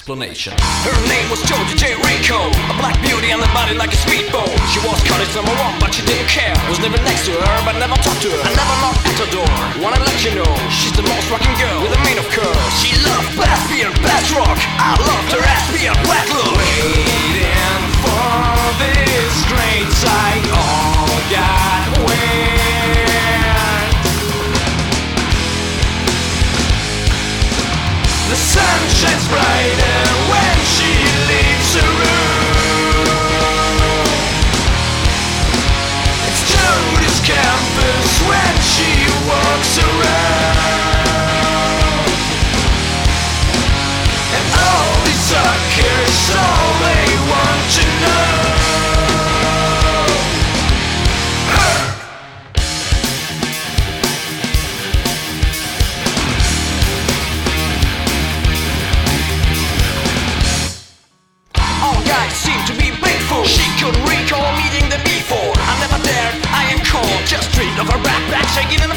explanation. Her name was Georgia J. Rico, a black beauty and a body like a speedboat. She was cutting number one, but she didn't care. Was never next to her, but never talked to her. I never knocked at her door. Wanna let you know, she's the most rocking girl with a mane of curls. She loved bass beer, bass rock. I loved her ass beer, black look. Waiting for this great sight, all got wet. The sun shines brighter when she leaves her room. It's Jody's campus when she walks around. And all these suckers, all they want to know. Seemed to be grateful. She couldn't recall meeting them before. I never dared, I am cold. Just dreamed of her backpack shaking in